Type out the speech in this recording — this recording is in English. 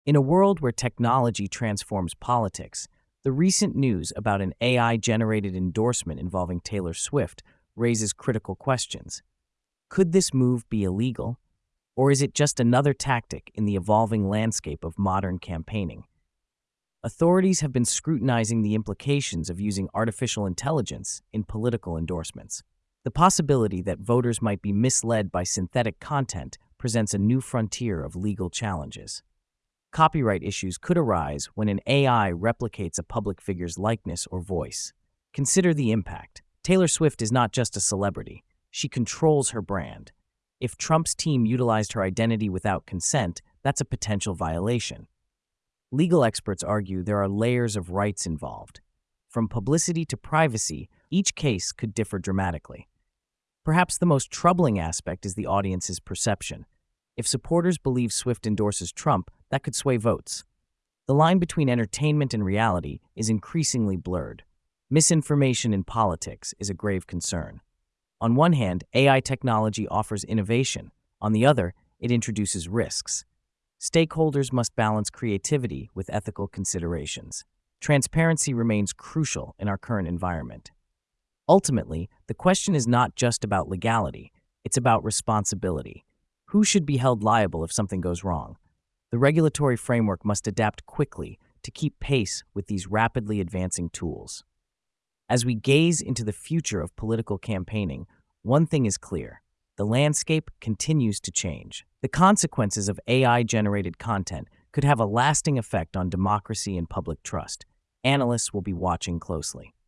In a world where technology transforms politics, the recent news about an AI-generated endorsement involving Taylor Swift raises critical questions. Could this move be illegal? Or is it just another tactic in the evolving landscape of modern campaigning? Authorities have been scrutinizing the implications of using artificial intelligence in political endorsements. The possibility that voters might be misled by synthetic content presents a new frontier of legal challenges. Copyright issues could arise when an AI replicates a public figure's likeness or voice. Consider the impact. Taylor Swift is not just a celebrity. She controls her brand. If Trump's team utilized her identity without consent, that's a potential violation. Legal experts argue there are layers of rights involved. From publicity to privacy, each case could differ dramatically. Perhaps the most troubling aspect is the audience's perception. If supporters believe Swift endorses Trump, that could sway votes. The line between entertainment and reality is increasingly blurred. Misinformation in politics is a grave concern. On one hand, AI technology offers innovation. On the other, it introduces risks. Stakeholders must balance creativity with ethical considerations. Transparency remains crucial in our current environment. Ultimately, the question is not just about legality, it's about responsibility. Who should be held liable if something goes wrong? The regulatory framework must adapt quickly to keep pace with these rapidly advancing tools. As we gaze into the future of political campaigning, one thing is clear: the landscape continues to change. The consequences of AI-generated content could have a lasting effect on democracy and public trust. Analysts will be watching closely.